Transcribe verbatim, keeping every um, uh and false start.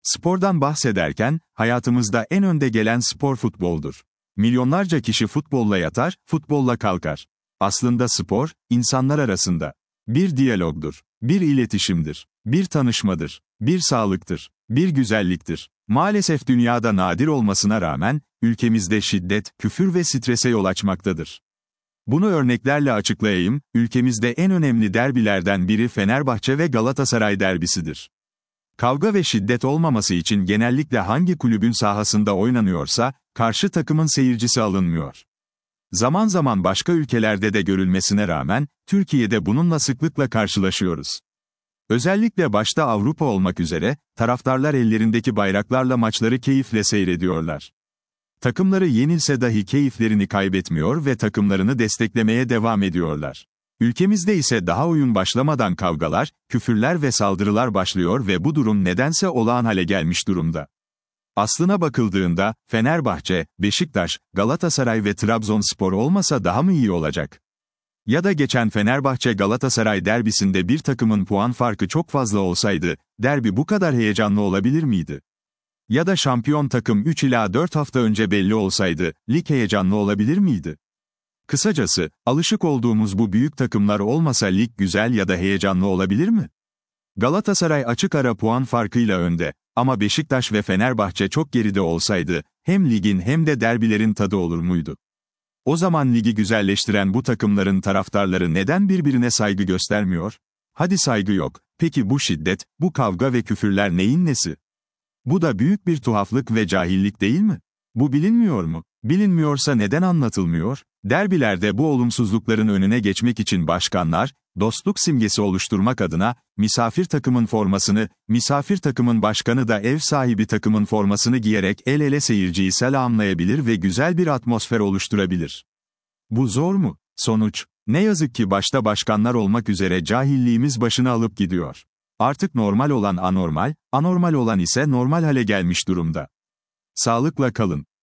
Spordan bahsederken, hayatımızda en önde gelen spor futboldur. Milyonlarca kişi futbolla yatar, futbolla kalkar. Aslında spor, insanlar arasında bir diyalogdur, bir iletişimdir, bir tanışmadır, bir sağlıktır, bir güzelliktir. Maalesef dünyada nadir olmasına rağmen, ülkemizde şiddet, küfür ve strese yol açmaktadır. Bunu örneklerle açıklayayım, ülkemizde en önemli derbilerden biri Fenerbahçe ve Galatasaray derbisidir. Kavga ve şiddet olmaması için genellikle hangi kulübün sahasında oynanıyorsa, karşı takımın seyircisi alınmıyor. Zaman zaman başka ülkelerde de görülmesine rağmen, Türkiye'de bununla sıklıkla karşılaşıyoruz. Özellikle başta Avrupa olmak üzere, taraftarlar ellerindeki bayraklarla maçları keyifle seyrediyorlar. Takımları yenilse dahi keyiflerini kaybetmiyor ve takımlarını desteklemeye devam ediyorlar. Ülkemizde ise daha oyun başlamadan kavgalar, küfürler ve saldırılar başlıyor ve bu durum nedense olağan hale gelmiş durumda. Aslına bakıldığında, Fenerbahçe, Beşiktaş, Galatasaray ve Trabzonspor olmasa daha mı iyi olacak? Ya da geçen Fenerbahçe-Galatasaray derbisinde bir takımın puan farkı çok fazla olsaydı, derbi bu kadar heyecanlı olabilir miydi? Ya da şampiyon takım üç ila dört hafta önce belli olsaydı, lig heyecanlı olabilir miydi? Kısacası, alışık olduğumuz bu büyük takımlar olmasa lig güzel ya da heyecanlı olabilir mi? Galatasaray açık ara puan farkıyla önde, ama Beşiktaş ve Fenerbahçe çok geride olsaydı, hem ligin hem de derbilerin tadı olur muydu? O zaman ligi güzelleştiren bu takımların taraftarları neden birbirine saygı göstermiyor? Hadi saygı yok, peki bu şiddet, bu kavga ve küfürler neyin nesi? Bu da büyük bir tuhaflık ve cahillik değil mi? Bu bilinmiyor mu? Bilinmiyorsa neden anlatılmıyor? Derbilerde bu olumsuzlukların önüne geçmek için başkanlar, dostluk simgesi oluşturmak adına, misafir takımın formasını, misafir takımın başkanı da ev sahibi takımın formasını giyerek el ele seyirciyi selamlayabilir ve güzel bir atmosfer oluşturabilir. Bu zor mu? Sonuç, ne yazık ki başta başkanlar olmak üzere cahilliğimiz başını alıp gidiyor. Artık normal olan anormal, anormal olan ise normal hale gelmiş durumda. Sağlıkla kalın.